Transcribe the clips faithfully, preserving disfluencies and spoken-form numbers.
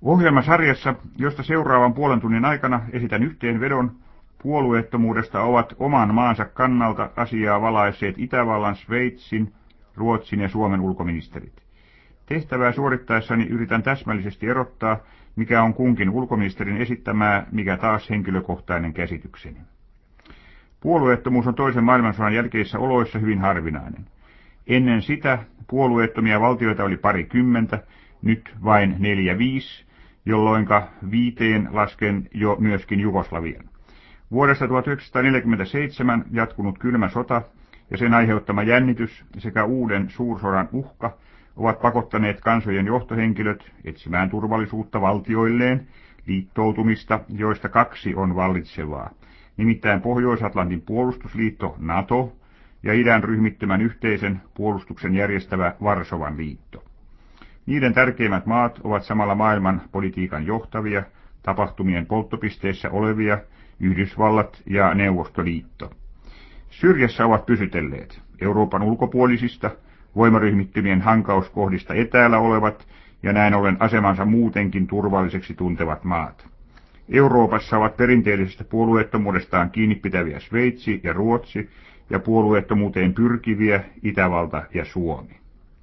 Ohjelmasarjassa, josta seuraavan puolen tunnin aikana esitän yhteenvedon puolueettomuudesta, ovat oman maansa kannalta asiaa valaisseet Itävallan, Sveitsin, Ruotsin ja Suomen ulkoministerit. Tehtävää suorittaessani yritän täsmällisesti erottaa, mikä on kunkin ulkoministerin esittämää, mikä taas henkilökohtainen käsitykseni. Puolueettomuus on toisen maailmansodan jälkeisissä oloissa hyvin harvinainen. Ennen sitä puolueettomia valtioita oli parikymmentä, nyt vain neljä viisi, jolloinka viiteen lasken jo myöskin Jugoslavian. Vuodesta tuhatyhdeksänsataaneljäkymmentäseitsemän jatkunut kylmä sota ja sen aiheuttama jännitys sekä uuden suursodan uhka ovat pakottaneet kansojen johtohenkilöt etsimään turvallisuutta valtioilleen, liittoutumista, joista kaksi on vallitsevaa, nimittäin Pohjois-Atlantin puolustusliitto NATO ja idän ryhmittymän yhteisen puolustuksen järjestävä Varsovan liitto. Niiden tärkeimmät maat ovat samalla maailman politiikan johtavia, tapahtumien polttopisteissä olevia Yhdysvallat ja Neuvostoliitto. Syrjässä ovat pysytelleet Euroopan ulkopuolisista, voimaryhmittymien hankauskohdista etäällä olevat ja näin ollen asemansa muutenkin turvalliseksi tuntevat maat. Euroopassa ovat perinteellisestä puolueettomuudestaan kiinni pitäviä Sveitsi ja Ruotsi ja puolueettomuuteen pyrkiviä Itävalta ja Suomi.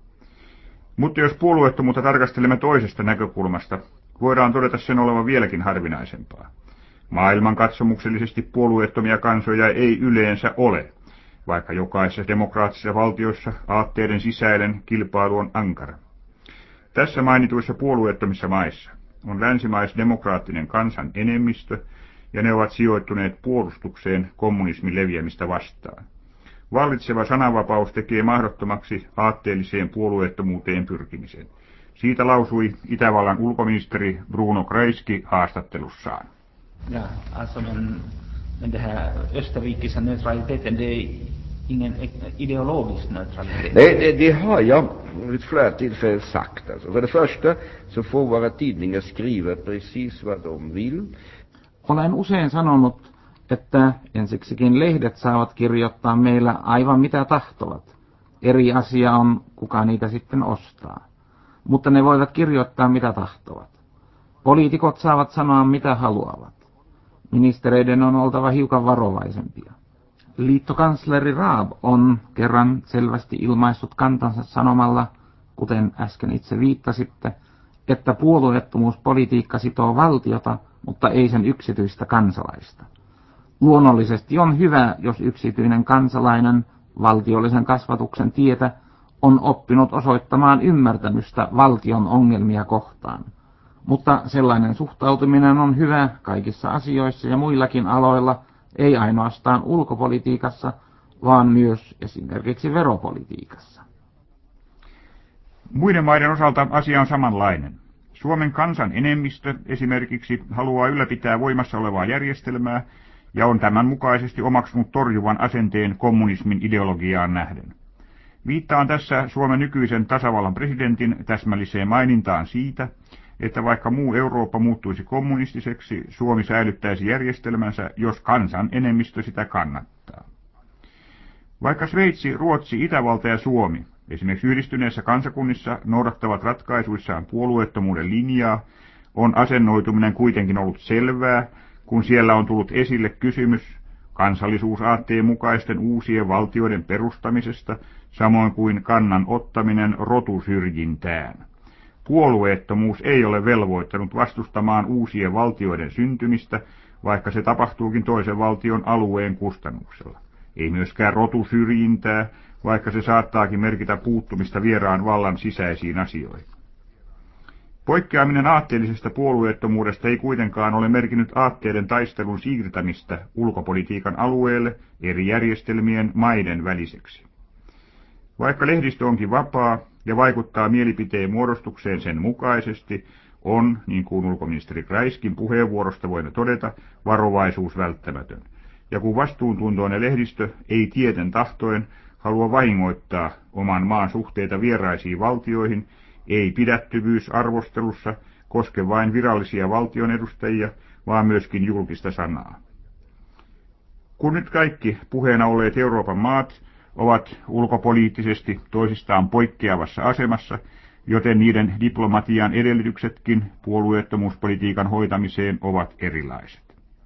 Mutta jos puolueettomuutta tarkastelemme toisesta näkökulmasta, voidaan todeta sen olevan vieläkin harvinaisempaa. Maailmankatsomuksellisesti puolueettomia kansoja ei yleensä ole, vaikka jokaisessa demokraattisessa valtiossa aatteiden sisäinen kilpailu on ankara. Tässä mainituissa puolueettomissa maissa on länsimaisdemokraattinen kansan enemmistö, ja ne ovat sijoittuneet puolustukseen kommunismin leviämistä vastaan. Vallitseva sananvapaus tekee mahdottomaksi aatteelliseen puolueettomuuteen pyrkimisen. Siitä lausui Itävallan ulkoministeri Bruno Kreisky haastattelussaan. Ja, alltså men, men det här österrikiska neutraliteten, det är ingen ideologisk neutralitet. Nej, det, det har jag vid flera tillfällen sagt. Alltså. För det första så får våra tidningar skriva precis vad de vill. Olen usein sanonut, että ensiksikin lehdet saavat kirjoittaa meillä aivan mitä tahtovat. Eri asia on, kuka niitä sitten ostaa. Mutta ne voivat kirjoittaa mitä tahtovat. Poliitikot saavat sanoa mitä haluavat. Ministereiden on oltava hiukan varovaisempia. Liittokansleri Raab on kerran selvästi ilmaissut kantansa sanomalla, kuten äsken itse viittasitte, että puolueettomuuspolitiikka sitoo valtiota, mutta ei sen yksityistä kansalaista. Luonnollisesti on hyvä, jos yksityinen kansalainen valtiollisen kasvatuksen tietä on oppinut osoittamaan ymmärtämystä valtion ongelmia kohtaan. Mutta sellainen suhtautuminen on hyvä kaikissa asioissa ja muillakin aloilla, ei ainoastaan ulkopolitiikassa, vaan myös esimerkiksi veropolitiikassa. Muiden maiden osalta asia on samanlainen. Suomen kansan enemmistö esimerkiksi haluaa ylläpitää voimassa olevaa järjestelmää ja on tämän mukaisesti omaksunut torjuvan asenteen kommunismin ideologiaan nähden. Viittaan tässä Suomen nykyisen tasavallan presidentin täsmälliseen mainintaan siitä, että vaikka muu Eurooppa muuttuisi kommunistiseksi, Suomi säilyttäisi järjestelmänsä, jos kansan enemmistö sitä kannattaa. Vaikka Sveitsi, Ruotsi, Itävalta ja Suomi esimerkiksi yhdistyneissä kansakunnissa noudattavat ratkaisuissaan puolueettomuuden linjaa, on asennoituminen kuitenkin ollut selvää, kun siellä on tullut esille kysymys kansallisuusaatteen mukaisten uusien valtioiden perustamisesta, samoin kuin kannan ottaminen rotusyrjintään. Puolueettomuus ei ole velvoittanut vastustamaan uusien valtioiden syntymistä, vaikka se tapahtuukin toisen valtion alueen kustannuksella. Ei myöskään rotusyrjintää, vaikka se saattaakin merkitä puuttumista vieraan vallan sisäisiin asioihin. Poikkeaminen aatteellisesta puolueettomuudesta ei kuitenkaan ole merkinnyt aatteiden taistelun siirtämistä ulkopolitiikan alueelle eri järjestelmien maiden väliseksi. Vaikka lehdistö onkin vapaa ja vaikuttaa mielipiteen muodostukseen sen mukaisesti, on, niin kuin ulkoministeri Kreiskin puheenvuorosta voimme todeta, varovaisuus välttämätön. Ja kun vastuuntuntoinen lehdistö ei tieten tahtoen halua vahingoittaa oman maan suhteita vieraisiin valtioihin, ei pidättyvyys arvostelussa koske vain virallisia valtion edustajia, vaan myöskin julkista sanaa. Kun nyt kaikki puheena olleet Euroopan maat ovat ulkopoliittisesti toisistaan poikkeavassa asemassa, joten niiden diplomatian edellytyksetkin puolueettomuuspolitiikan hoitamiseen ovat erilaiset.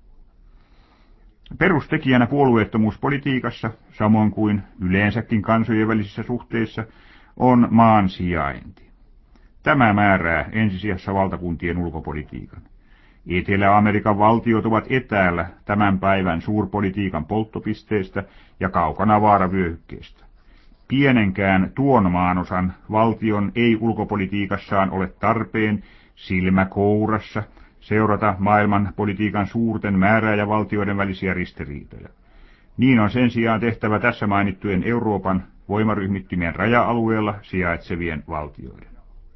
Perustekijänä puolueettomuuspolitiikassa, samoin kuin yleensäkin kansojen välisissä suhteissa, on maan sijainti. Tämä määrää ensisijassa valtakuntien ulkopolitiikan. Etelä-Amerikan valtiot ovat etäällä tämän päivän suurpolitiikan polttopisteestä ja kaukana vaaravyöhykkeestä. Pienenkään tuon maanosan valtion ei ulkopolitiikassaan ole tarpeen silmä kourassa seurata maailman politiikan suurten määrää ja valtioiden välisiä ristiriitoja. Niin on sen sijaan tehtävä tässä mainittujen Euroopan voimaryhmittymien raja-alueella sijaitsevien valtioiden.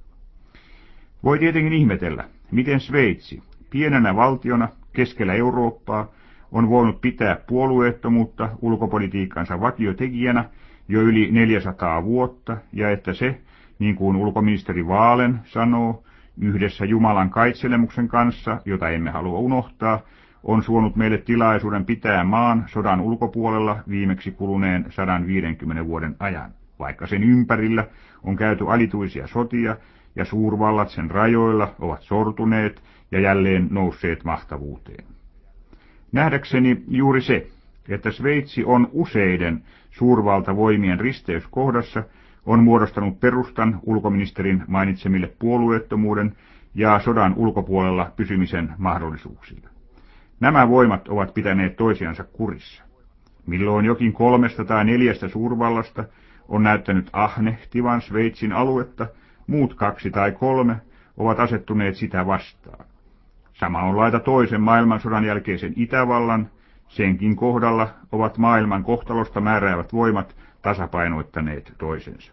Voi tietenkin ihmetellä, miten Sveitsi, pienenä valtiona keskellä Eurooppaa, on voinut pitää puolueettomuutta ulkopolitiikkansa vakiotekijänä jo yli neljäsataa vuotta, ja että se, niin kuin ulkoministeri Waalen sanoo, yhdessä Jumalan kaitselemuksen kanssa, jota emme halua unohtaa, on suonut meille tilaisuuden pitää maan sodan ulkopuolella viimeksi kuluneen sata viisikymmentä vuoden ajan, vaikka sen ympärillä on käyty alituisia sotia ja suurvallat sen rajoilla ovat sortuneet ja jälleen nousseet mahtavuuteen. Nähdäkseni juuri se, että Sveitsi on useiden suurvaltavoimien risteyskohdassa, on muodostanut perustan ulkoministerin mainitsemille puolueettomuuden ja sodan ulkopuolella pysymisen mahdollisuuksille. Nämä voimat ovat pitäneet toisiansa kurissa. Milloin jokin kolmesta tai neljästä suurvallasta on näyttänyt ahnehtivan Sveitsin aluetta, muut kaksi tai kolme ovat asettuneet sitä vastaan. Sama on laita toisen maailmansodan jälkeisen Itävallan, senkin kohdalla ovat maailman kohtalosta määräävät voimat tasapainoittaneet toisensa.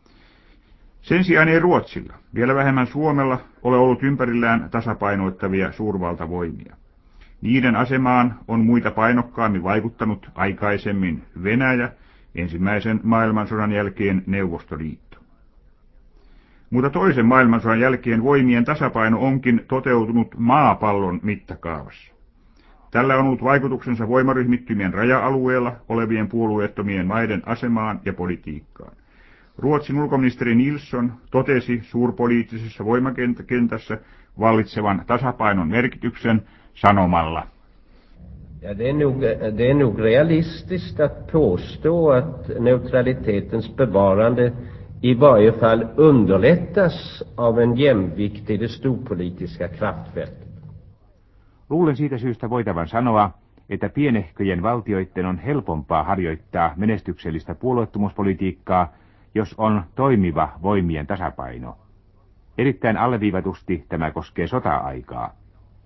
Sen sijaan ei Ruotsilla, vielä vähemmän Suomella, ole ollut ympärillään tasapainoittavia suurvaltavoimia. Niiden asemaan on muita painokkaammin vaikuttanut aikaisemmin Venäjä, ensimmäisen maailmansodan jälkeen Neuvostoliitto. Mutta toisen maailmansodan jälkeen voimien tasapaino onkin toteutunut maapallon mittakaavassa. Tällä on ollut vaikutuksensa voimaryhmittymien raja-alueella olevien puolueettomien maiden asemaan ja politiikkaan. Ruotsin ulkoministeri Nilsson totesi suurpoliittisessa voimakentässä vallitsevan tasapainon merkityksen sanomalla. Ja, det är nog, det är nog realistiskt att påstå att neutralitetens bevarande i varje fall underlättas av en jämvikt i det storpolitiska kraftfältet. Luulen siitä syystä voitavan sanoa, että pienehköjen valtioiden on helpompaa harjoittaa menestyksellistä puolueettomuuspolitiikkaa, jos on toimiva voimien tasapaino. Erittäin alleviivatusti tämä koskee sota-aikaa.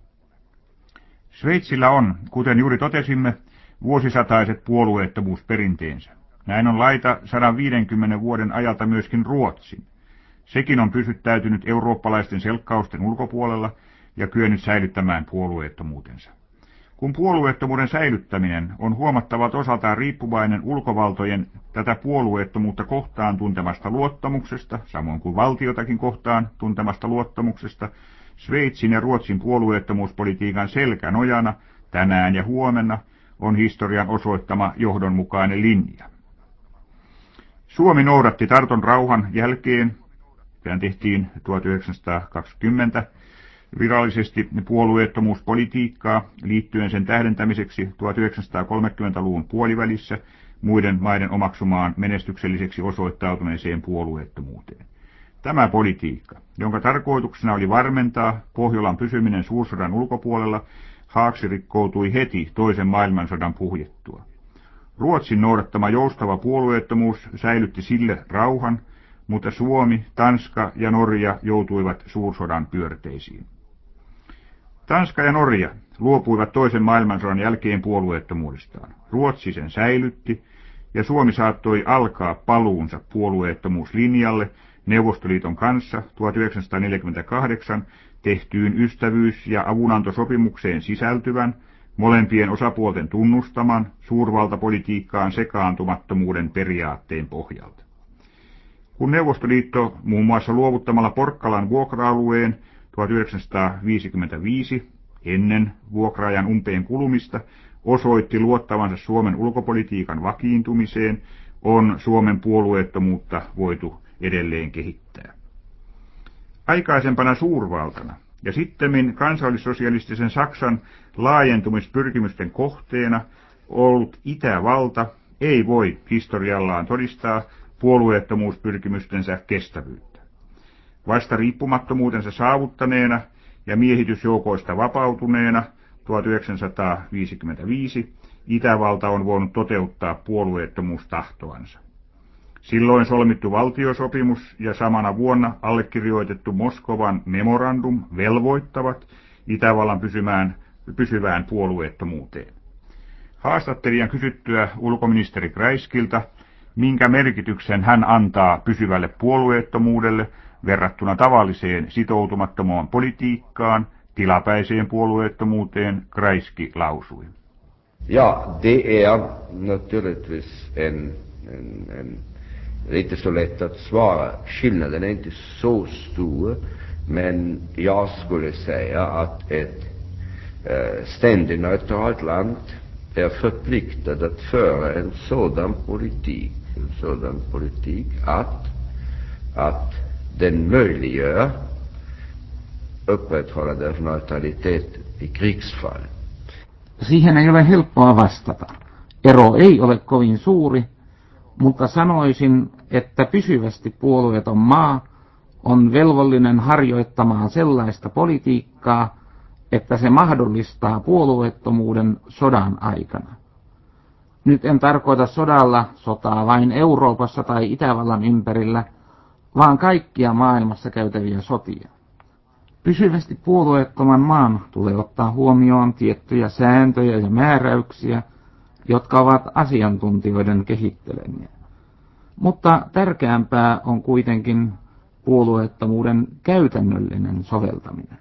Sveitsillä on, kuten juuri totesimme, vuosisataiset puolueettomuusperinteensä. Näin on laita sata viisikymmentä vuoden ajalta myöskin Ruotsin. Sekin on pysyttäytynyt eurooppalaisten selkkausten ulkopuolella ja kyennyt säilyttämään puolueettomuutensa. Kun puolueettomuuden säilyttäminen on huomattavalta osaltaan riippuvainen ulkovaltojen tätä puolueettomuutta kohtaan tuntemasta luottamuksesta, samoin kuin valtiotakin kohtaan tuntemasta luottamuksesta, Sveitsin ja Ruotsin puolueettomuuspolitiikan selkänojana tänään ja huomenna on historian osoittama johdonmukainen linja. Suomi noudatti Tarton rauhan jälkeen, tämän tehtiin tuhatyhdeksänsataakaksikymmentä, virallisesti puolueettomuuspolitiikkaa liittyen sen tähdentämiseksi tuhatyhdeksänsataakolmekymmentäluvun puolivälissä muiden maiden omaksumaan menestykselliseksi osoittautuneeseen puolueettomuuteen. Tämä politiikka, jonka tarkoituksena oli varmentaa Pohjolan pysyminen suursodan ulkopuolella, haaksirikkoutui heti toisen maailmansodan puhjettua. Ruotsin noudattama joustava puolueettomuus säilytti sille rauhan, mutta Suomi, Tanska ja Norja joutuivat suursodan pyörteisiin. Tanska ja Norja luopuivat toisen maailmansodan jälkeen puolueettomuudestaan. Ruotsi sen säilytti, ja Suomi saattoi alkaa paluunsa puolueettomuuslinjalle Neuvostoliiton kanssa tuhatyhdeksänsataaneljäkymmentäkahdeksan tehtyyn ystävyys- ja avunantosopimukseen sisältyvän, molempien osapuolten tunnustaman suurvaltapolitiikkaan sekaantumattomuuden periaatteen pohjalta. Kun Neuvostoliitto muun muassa luovuttamalla Porkkalan vuokra-alueen tuhatyhdeksänsataaviisikymmentäviisi ennen vuokraajan umpeen kulumista osoitti luottavansa Suomen ulkopolitiikan vakiintumiseen, on Suomen puolueettomuutta voitu edelleen kehittää. Aikaisempana suurvaltana ja sittemmin kansallissosialistisen Saksan laajentumispyrkimysten kohteena ollut Itävalta ei voi historiallaan todistaa puolueettomuuspyrkimystensä kestävyyttä. Vasta riippumattomuutensa saavuttaneena ja miehitysjoukoista vapautuneena tuhatyhdeksänsataaviisikymmentäviisi Itävalta on voinut toteuttaa puolueettomuustahtoansa. Silloin solmittu valtiosopimus ja samana vuonna allekirjoitettu Moskovan memorandum velvoittavat Itävallan pysymään, pysyvään puolueettomuuteen. Haastattelijan kysyttyä ulkoministeri Kreiskiltä, minkä merkityksen hän antaa pysyvälle puolueettomuudelle verrattuna tavalliseen sitoutumattomaan politiikkaan, tilapäiseen puolueettomuuteen, Kreiski lausui. Ja, det är naturligtvis en, en, en det är inte så lätt att svara. Skillnaden är inte så stor, men jag skulle säga att ett eh, ständigt neutralt land är förpliktat att föra en sådan politik, en sådan politik att, att den möjliggör upprätthållande av neutralitet i krigsfall. Siihen ei ole helppoa vastata. Ero ei ole kovin suuri, mutta sanoisin, että pysyvästi puolueeton maa on velvollinen harjoittamaan sellaista politiikkaa, että se mahdollistaa puolueettomuuden sodan aikana. Nyt en tarkoita sodalla sotaa vain Euroopassa tai Itävallan ympärillä, vaan kaikkia maailmassa käytäviä sotia. Pysyvästi puolueettoman maan tulee ottaa huomioon tiettyjä sääntöjä ja määräyksiä, jotka ovat asiantuntijoiden kehittelemiä. Mutta tärkeämpää on kuitenkin puolueettomuuden käytännöllinen soveltaminen.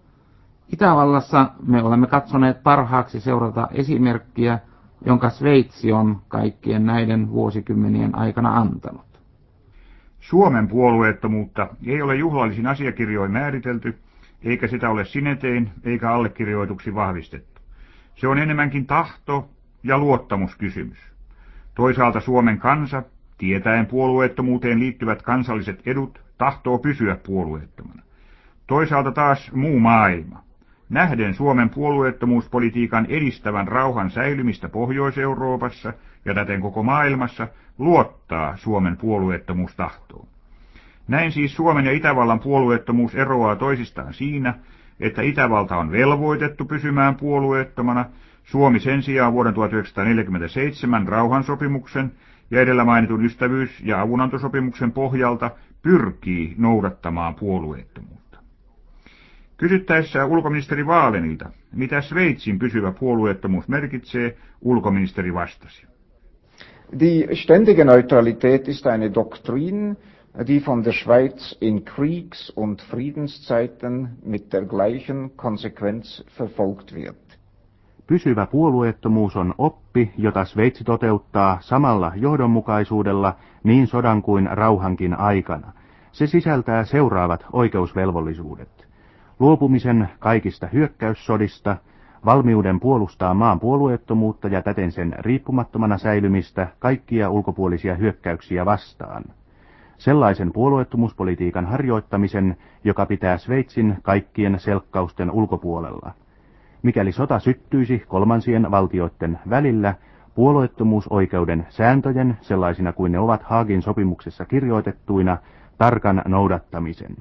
Itävallassa me olemme katsoneet parhaaksi seurata esimerkkiä, jonka Sveitsi on kaikkien näiden vuosikymmenien aikana antanut. Suomen puolueettomuutta ei ole juhlallisin asiakirjoin määritelty, eikä sitä ole sinetein eikä allekirjoituksi vahvistettu. Se on enemmänkin tahto- ja luottamuskysymys. Toisaalta Suomen kansa, tietäen puolueettomuuteen liittyvät kansalliset edut, tahtoo pysyä puolueettomana. Toisaalta taas muu maailma, nähden Suomen puolueettomuuspolitiikan edistävän rauhan säilymistä Pohjois-Euroopassa ja täten koko maailmassa, luottaa Suomen puolueettomuustahtoon. Näin siis Suomen ja Itävallan puolueettomuus eroaa toisistaan siinä, että Itävalta on velvoitettu pysymään puolueettomana, Suomi sen sijaan vuoden tuhatyhdeksänsataaneljäkymmentäseitsemän rauhansopimuksen ja edellä mainitun ystävyys- ja avunantosopimuksen pohjalta pyrkii noudattamaan puolueettomuutta. Kysyttäessä ulkoministeri Vaalenilta, mitä Sveitsin pysyvä puolueettomuus merkitsee, ulkoministeri vastasi. Die ständige Neutralität ist eine Doktrin, die von der Schweiz in Kriegs- und Friedenszeiten mit der gleichen Konsequenz verfolgt wird. Pysyvä puolueettomuus on oppi, jota Sveitsi toteuttaa samalla johdonmukaisuudella niin sodan kuin rauhankin aikana. Se sisältää seuraavat oikeusvelvollisuudet. Luopumisen kaikista hyökkäyssodista, valmiuden puolustaa maan puolueettomuutta ja täten sen riippumattomana säilymistä kaikkia ulkopuolisia hyökkäyksiä vastaan. Sellaisen puolueettomuuspolitiikan harjoittamisen, joka pitää Sveitsin kaikkien selkkausten ulkopuolella. Mikäli sota syttyisi kolmansien valtioiden välillä, puolueettomuusoikeuden sääntöjen, sellaisina kuin ne ovat Haagin sopimuksessa kirjoitettuina, tarkan noudattamisen.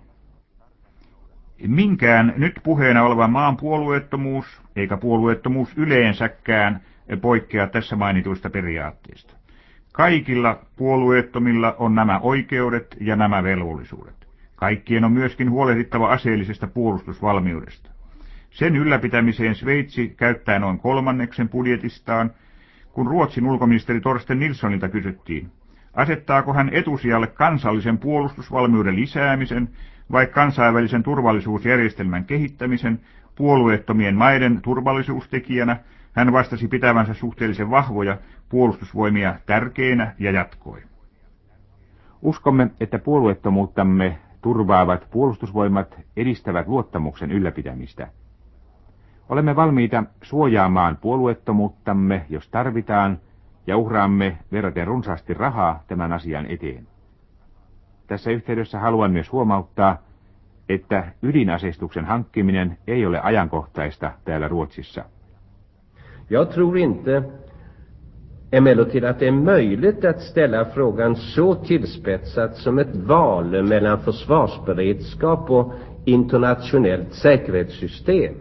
Minkään nyt puheena olevan maan puolueettomuus, eikä puolueettomuus yleensäkään, poikkea tässä mainituista periaatteista. Kaikilla puolueettomilla on nämä oikeudet ja nämä velvollisuudet. Kaikkien on myöskin huolehdittava aseellisesta puolustusvalmiudesta. Sen ylläpitämiseen Sveitsi käyttää noin kolmanneksen budjetistaan, kun Ruotsin ulkoministeri Torsten Nilssonilta kysyttiin, asettaako hän etusijalle kansallisen puolustusvalmiuden lisäämisen vai kansainvälisen turvallisuusjärjestelmän kehittämisen puolueettomien maiden turvallisuustekijänä, hän vastasi pitävänsä suhteellisen vahvoja puolustusvoimia tärkeinä ja jatkoi. Uskomme, että puolueettomuuttamme turvaavat puolustusvoimat edistävät luottamuksen ylläpitämistä. Olemme valmiita suojaamaan puolueettomuuttamme, jos tarvitaan, ja uhraamme verraten runsaasti rahaa tämän asian eteen. Tässä yhteydessä haluan myös huomauttaa, että ydinaseistuksen hankkiminen ei ole ajankohtaista täällä Ruotsissa. Jag tror inte emellertid att det är möjligt att ställa frågan så tillspetsat som ett val mellan försvarsberedskap och internationellt säkerhetssystem.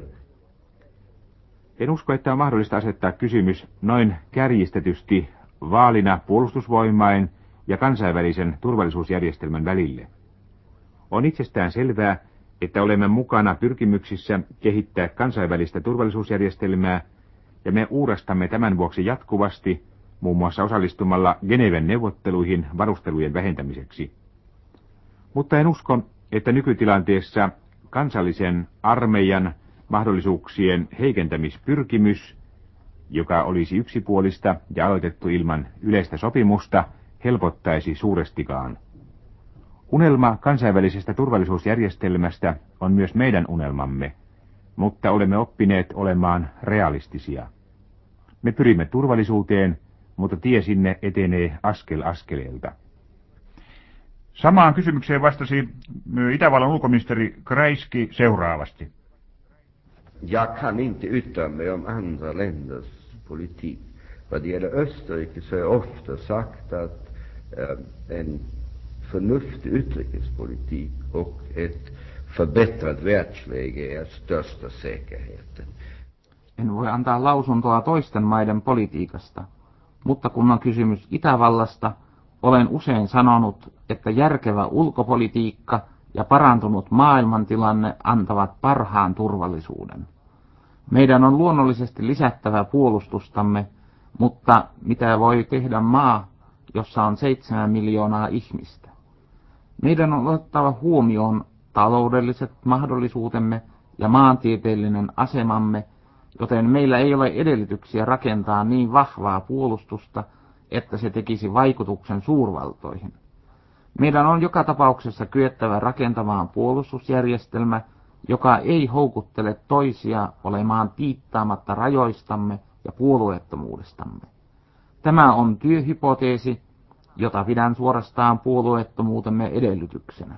En usko, että on mahdollista asettaa kysymys noin kärjistetysti vaalina puolustusvoimain ja kansainvälisen turvallisuusjärjestelmän välille. On itsestään selvää, että olemme mukana pyrkimyksissä kehittää kansainvälistä turvallisuusjärjestelmää, ja me uurastamme tämän vuoksi jatkuvasti, muun muassa osallistumalla Geneven neuvotteluihin varustelujen vähentämiseksi. Mutta en usko, että nykytilanteessa kansallisen armeijan mahdollisuuksien heikentämispyrkimys, joka olisi yksipuolista ja aloitettu ilman yleistä sopimusta, helpottaisi suurestikaan. Unelma kansainvälisestä turvallisuusjärjestelmästä on myös meidän unelmamme, mutta olemme oppineet olemaan realistisia. Me pyrimme turvallisuuteen, mutta tie sinne etenee askel askeleelta. Samaan kysymykseen vastasi Itävallan ulkoministeri Kreisky seuraavasti. Jag kan inte yttra mig om andra länders politik. Vad det gäller Österrike så har jag ofta sagt att äh, en förnuftig utrikespolitik och ett förbättrat världsläge är största säkerheten. En voi antaa lausuntoa toisten maiden politiikasta, mutta kun on kysymys Itävallasta, olen usein sanonut, että järkevä ulkopolitiikka ja parantunut maailmantilanne antavat parhaan turvallisuuden. Meidän on luonnollisesti lisättävä puolustustamme, mutta mitä voi tehdä maa, jossa on seitsemän miljoonaa ihmistä? Meidän on otettava huomioon taloudelliset mahdollisuutemme ja maantieteellinen asemamme, joten meillä ei ole edellytyksiä rakentaa niin vahvaa puolustusta, että se tekisi vaikutuksen suurvaltoihin. Meidän on joka tapauksessa kyettävä rakentamaan puolustusjärjestelmä, joka ei houkuttele toisia olemaan piittaamatta rajoistamme ja puolueettomuudestamme. Tämä on työhypoteesi, jota pidän suorastaan puolueettomuutemme edellytyksenä.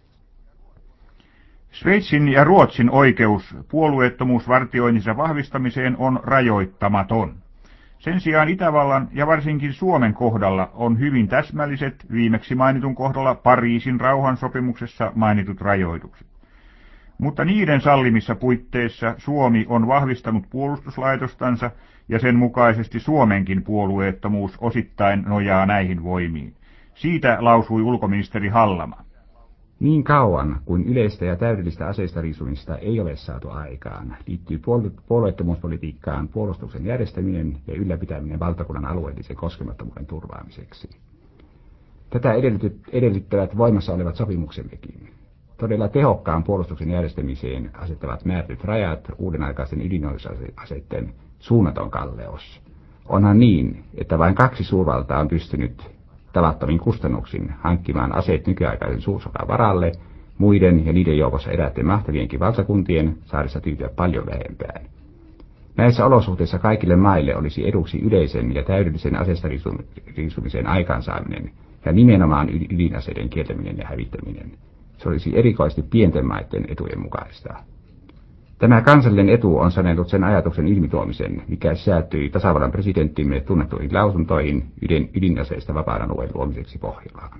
Sveitsin ja Ruotsin oikeus puolueettomuusvartioinninsa vahvistamiseen on rajoittamaton. Sen sijaan Itävallan ja varsinkin Suomen kohdalla on hyvin täsmälliset viimeksi mainitun kohdalla Pariisin rauhansopimuksessa mainitut rajoitukset. Mutta niiden sallimissa puitteissa Suomi on vahvistanut puolustuslaitostansa ja sen mukaisesti Suomenkin puolueettomuus osittain nojaa näihin voimiin. Siitä lausui ulkoministeri Hallama. Niin kauan kuin yleistä ja täydellistä aseistariisumista ei ole saatu aikaan, liittyy puolueettomuuspolitiikkaan puolustuksen järjestäminen ja ylläpitäminen valtakunnan alueellisen koskemattomuuden turvaamiseksi. Tätä edellyttävät voimassa olevat sopimuksemmekin. Todella tehokkaan puolustuksen järjestämiseen asettavat määrätyt rajat uudenaikaisten ydinaseiden suunnaton kalleus. Onhan niin, että vain kaksi suurvaltaa on pystynyt tavattomin kustannuksin hankkimaan aseet nykyaikaisen suursodan varalle, muiden ja niiden joukossa eräiden mahtavienkin valtakuntien saadessa tyytyä paljon vähempään. Näissä olosuhteissa kaikille maille olisi eduksi yleisen ja täydellisen aseistariisumisen aikaansaaminen ja nimenomaan ydinaseiden kieltäminen ja hävittäminen. Se olisi erikoisesti pienten maiden etujen mukaista. Tämä kansallinen etu on sanellut sen ajatuksen ilmituomisen, mikä sisältyi tasavallan presidenttimme tunnettuihin lausuntoihin ydin, ydinaseista vapaan alueen luomiseksi Pohjolaan.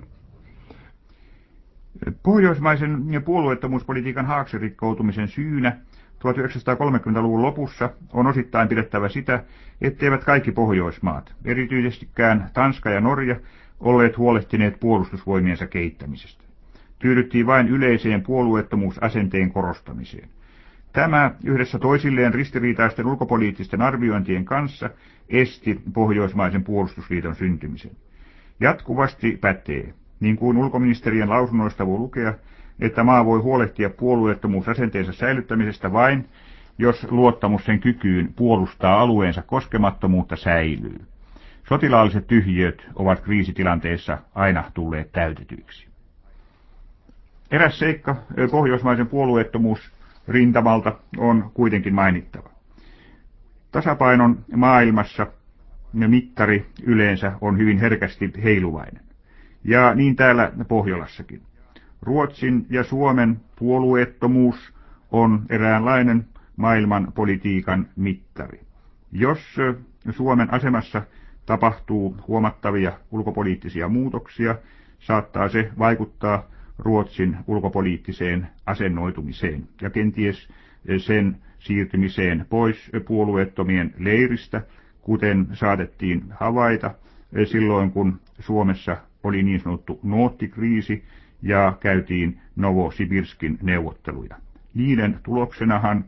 Pohjoismaisen puolueettomuuspolitiikan haaksirikkoutumisen syynä tuhatyhdeksänsataakolmekymmentäluvun lopussa on osittain pidettävä sitä, etteivät kaikki Pohjoismaat, erityisestikään Tanska ja Norja, olleet huolehtineet puolustusvoimiensa kehittämisestä. Tyydyttiin vain yleiseen puolueettomuusasenteen korostamiseen. Tämä yhdessä toisilleen ristiriitaisten ulkopoliittisten arviointien kanssa esti Pohjoismaisen puolustusliiton syntymisen. Jatkuvasti pätee, niin kuin ulkoministerien lausunnoista voi lukea, että maa voi huolehtia puolueettomuusasenteensa säilyttämisestä vain, jos luottamus sen kykyyn puolustaa alueensa koskemattomuutta säilyy. Sotilaalliset tyhjiöt ovat kriisitilanteessa aina tulleet täytetyiksi. Eräs seikka pohjoismaisen puolueettomuusrintamalta on kuitenkin mainittava. Tasapainon maailmassa mittari yleensä on hyvin herkästi heiluvainen. Ja niin täällä Pohjolassakin. Ruotsin ja Suomen puolueettomuus on eräänlainen maailman politiikan mittari. Jos Suomen asemassa tapahtuu huomattavia ulkopoliittisia muutoksia, saattaa se vaikuttaa Ruotsin ulkopoliittiseen asennoitumiseen ja kenties sen siirtymiseen pois puolueettomien leiristä, kuten saatettiin havaita silloin, kun Suomessa oli niin sanottu noottikriisi ja käytiin Novosibirskin neuvotteluja. Niiden tuloksenahan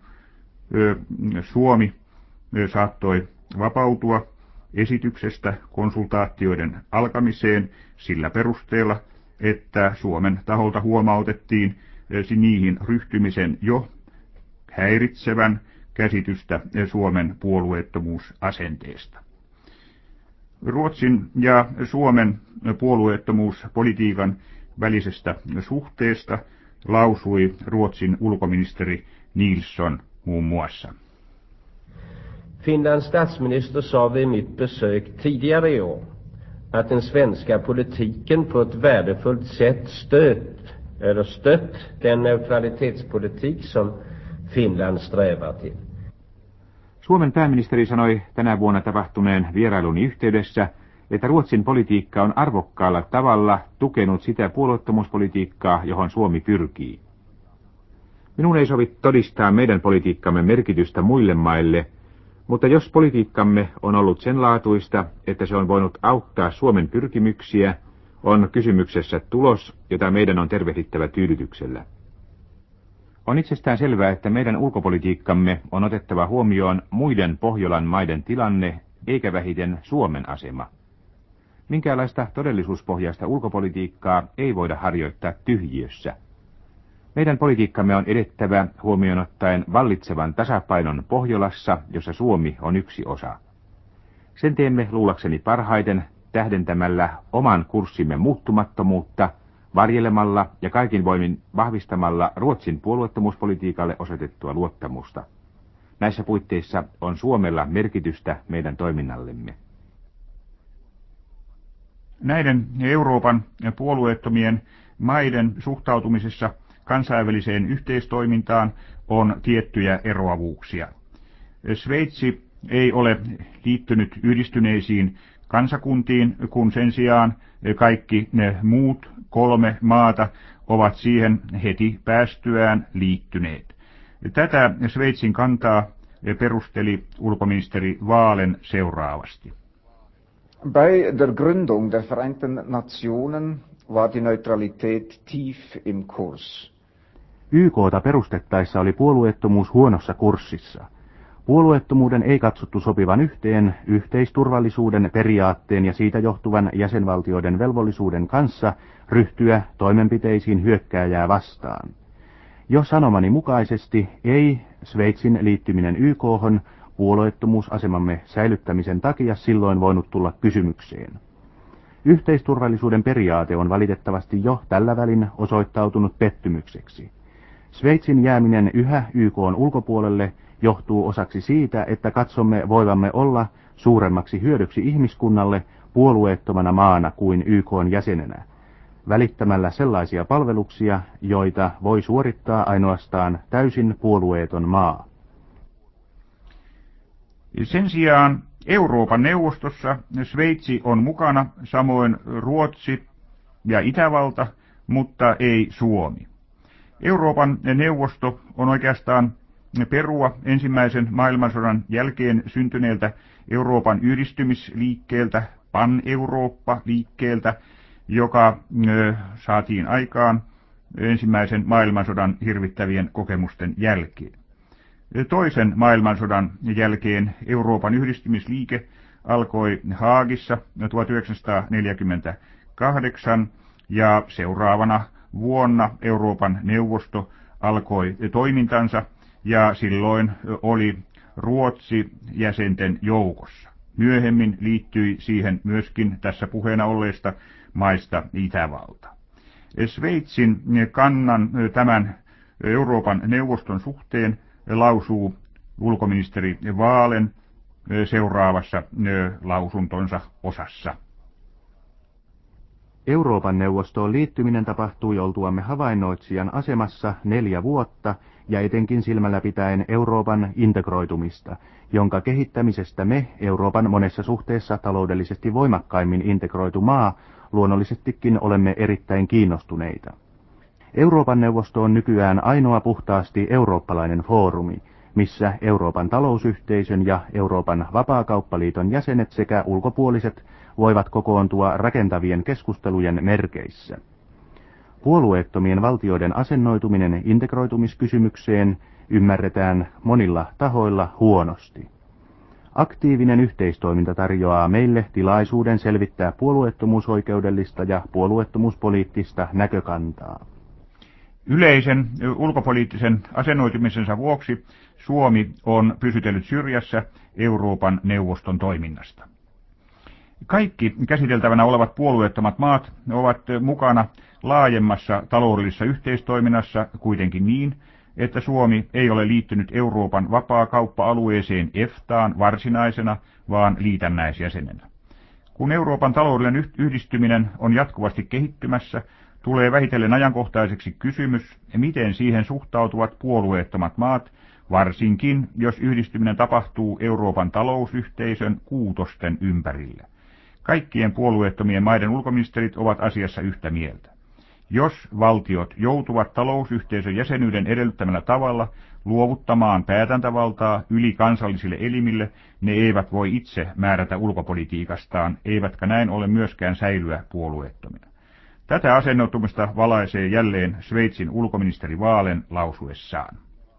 Suomi saattoi vapautua esityksestä konsultaatioiden alkamiseen sillä perusteella, että Suomen taholta huomautettiin niihin ryhtymisen jo häiritsevän käsitystä Suomen puolueettomuusasenteesta. Ruotsin ja Suomen puolueettomuuspolitiikan välisestä suhteesta lausui Ruotsin ulkoministeri Nilsson muun muassa. Finlands statsminister sa vid mitt besök tidigare i år att den svenska politiken på ett värdefullt sätt stöt eller stött den neutralitetspolitik som Finland strävar till. Suomen pääministeri sanoi tänä vuonna tapahtuneen vierailun yhteydessä, että Ruotsin politiikka on arvokkaalla tavalla tukenut sitä puolueettomuuspolitiikkaa, johon Suomi pyrkii. Minun ei sovi todistaa meidän politiikkamme merkitystä muille maille, mutta jos politiikkamme on ollut sen laatuista, että se on voinut auttaa Suomen pyrkimyksiä, on kysymyksessä tulos, jota meidän on tervehdittävä tyydytyksellä. On itsestään selvää, että meidän ulkopolitiikkamme on otettava huomioon muiden Pohjolan maiden tilanne, eikä vähiten Suomen asema. Minkäänlaista todellisuuspohjaista ulkopolitiikkaa ei voida harjoittaa tyhjiössä. Meidän politiikkamme on edettävä huomioon ottaen vallitsevan tasapainon Pohjolassa, jossa Suomi on yksi osa. Sen teemme luulakseni parhaiten tähdentämällä oman kurssimme muuttumattomuutta, varjelemalla ja kaikin voimin vahvistamalla Ruotsin puolueettomuuspolitiikalle osoitettua luottamusta. Näissä puitteissa on Suomella merkitystä meidän toiminnallemme. Näiden Euroopan puolueettomien maiden suhtautumisessa kansainväliseen yhteistoimintaan on tiettyjä eroavuuksia. Sveitsi ei ole liittynyt yhdistyneisiin kansakuntiin, kun sen sijaan kaikki ne muut kolme maata ovat siihen heti päästyään liittyneet. Tätä Sveitsin kantaa perusteli ulkoministeri Waalen seuraavasti. Bei der Gründung der Vereinten Nationen war die Neutralität tief im Kurs. Y K:ta perustettaessa oli puolueettomuus huonossa kurssissa. Puolueettomuuden ei katsottu sopivan yhteen yhteisturvallisuuden periaatteen ja siitä johtuvan jäsenvaltioiden velvollisuuden kanssa ryhtyä toimenpiteisiin hyökkääjää vastaan. Jo sanomani mukaisesti ei Sveitsin liittyminen Y K:hon puolueettomuusasemamme säilyttämisen takia silloin voinut tulla kysymykseen. Yhteisturvallisuuden periaate on valitettavasti jo tällä välin osoittautunut pettymykseksi. Sveitsin jääminen yhä Y K:n ulkopuolelle johtuu osaksi siitä, että katsomme voivamme olla suuremmaksi hyödyksi ihmiskunnalle puolueettomana maana kuin Y K:n jäsenenä, välittämällä sellaisia palveluksia, joita voi suorittaa ainoastaan täysin puolueeton maa. Sen sijaan Euroopan neuvostossa Sveitsi on mukana, samoin Ruotsi ja Itävalta, mutta ei Suomi. Euroopan neuvosto on oikeastaan perua ensimmäisen maailmansodan jälkeen syntyneeltä Euroopan yhdistymisliikkeeltä, Pan-Eurooppa-liikkeeltä, joka ö, saatiin aikaan ensimmäisen maailmansodan hirvittävien kokemusten jälkeen. Toisen maailmansodan jälkeen Euroopan yhdistymisliike alkoi Haagissa tuhatyhdeksänsataaneljäkymmentäkahdeksan ja seuraavana vuonna Euroopan neuvosto alkoi toimintansa ja silloin oli Ruotsi jäsenten joukossa. Myöhemmin liittyi siihen myöskin tässä puheena olleista maista Itävalta. Sveitsin kannan tämän Euroopan neuvoston suhteen lausuu ulkoministeri Waalen seuraavassa lausuntonsa osassa. Euroopan neuvostoon liittyminen tapahtui oltuamme havainnoitsijan asemassa neljä vuotta ja etenkin silmällä pitäen Euroopan integroitumista, jonka kehittämisestä me, Euroopan monessa suhteessa taloudellisesti voimakkaimmin integroitu maa, luonnollisestikin olemme erittäin kiinnostuneita. Euroopan neuvosto on nykyään ainoa puhtaasti eurooppalainen foorumi, missä Euroopan talousyhteisön ja Euroopan vapaakauppaliiton jäsenet sekä ulkopuoliset voivat kokoontua rakentavien keskustelujen merkeissä. Puolueettomien valtioiden asennoituminen integroitumiskysymykseen ymmärretään monilla tahoilla huonosti. Aktiivinen yhteistoiminta tarjoaa meille tilaisuuden selvittää puolueettomuusoikeudellista ja puolueettomuuspoliittista näkökantaa. Yleisen ulkopoliittisen asennoitumisensa vuoksi Suomi on pysytellyt syrjässä Euroopan neuvoston toiminnasta. Kaikki käsiteltävänä olevat puolueettomat maat ovat mukana laajemmassa taloudellisessa yhteistoiminnassa kuitenkin niin, että Suomi ei ole liittynyt Euroopan vapaakauppa-alueeseen EFTAan varsinaisena, vaan liitännäisjäsenenä. Kun Euroopan taloudellinen yhdistyminen on jatkuvasti kehittymässä, tulee vähitellen ajankohtaiseksi kysymys, miten siihen suhtautuvat puolueettomat maat, varsinkin jos yhdistyminen tapahtuu Euroopan talousyhteisön kuutosten ympärillä. Kaikkien puolueettomien maiden ulkoministerit ovat asiassa yhtä mieltä. Jos valtiot joutuvat talousyhteisön jäsenyyden edellyttämällä tavalla luovuttamaan päätäntävaltaa yli kansallisille elimille, ne eivät voi itse määrätä ulkopolitiikastaan, eivätkä näin ole myöskään säilyä puolueettomina. Tätä asennoitumista valaisee jälleen Sveitsin ulkoministeri Wahlén lausuessaan.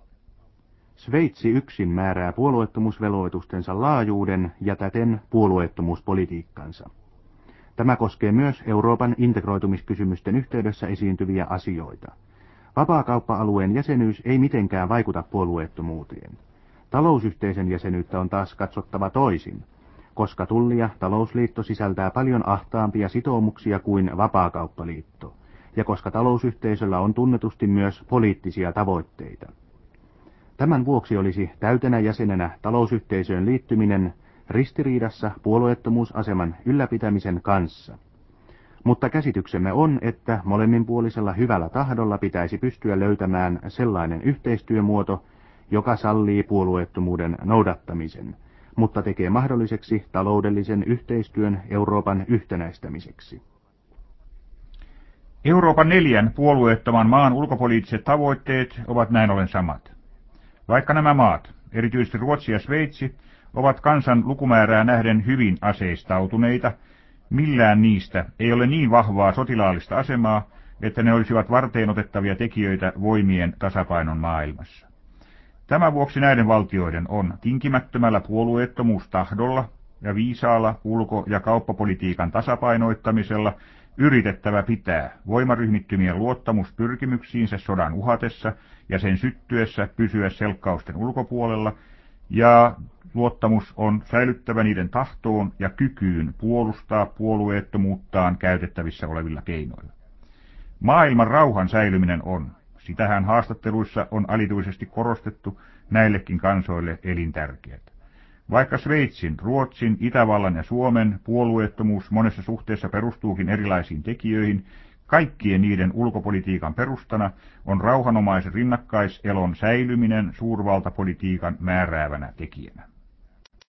Sveitsi yksin määrää puolueettomuusvelvoitustensa laajuuden ja täten puolueettomuuspolitiikkansa. Tämä koskee myös Euroopan integroitumiskysymysten yhteydessä esiintyviä asioita. Vapaakauppa-alueen jäsenyys ei mitenkään vaikuta puolueettomuuteen. Talousyhteisön jäsenyyttä on taas katsottava toisin, koska tulli- ja talousliitto sisältää paljon ahtaampia sitoumuksia kuin vapaakauppaliitto, ja koska talousyhteisöllä on tunnetusti myös poliittisia tavoitteita. Tämän vuoksi olisi täytenä jäsenenä talousyhteisöön liittyminen ristiriidassa puolueettomuusaseman ylläpitämisen kanssa. Mutta käsityksemme on, että molemminpuolisella hyvällä tahdolla pitäisi pystyä löytämään sellainen yhteistyömuoto, joka sallii puolueettomuuden noudattamisen, mutta tekee mahdolliseksi taloudellisen yhteistyön Euroopan yhtenäistämiseksi. Euroopan neljän puolueettoman maan ulkopoliittiset tavoitteet ovat näin ollen samat. Vaikka nämä maat, erityisesti Ruotsi ja Sveitsi, ovat kansan lukumäärää nähden hyvin aseistautuneita, millään niistä ei ole niin vahvaa sotilaallista asemaa, että ne olisivat varteenotettavia tekijöitä voimien tasapainon maailmassa. Tämän vuoksi näiden valtioiden on tinkimättömällä puolueettomuustahdolla ja viisaalla ulko- ja kauppapolitiikan tasapainoittamisella yritettävä pitää voimaryhmittymien luottamus pyrkimyksiinsä sodan uhatessa ja sen syttyessä pysyä selkkausten ulkopuolella, ja luottamus on säilyttävä niiden tahtoon ja kykyyn puolustaa puolueettomuuttaan käytettävissä olevilla keinoilla. Maailman rauhan säilyminen on, sitähän haastatteluissa on alituisesti korostettu, näillekin kansoille elintärkeät. Vaikka Sveitsin, Ruotsin, Itävallan ja Suomen puolueettomuus monessa suhteessa perustuukin erilaisiin tekijöihin, kaikkien niiden ulkopolitiikan perustana on rauhanomaisen rinnakkaiselon säilyminen suurvaltapolitiikan määräävänä tekijänä.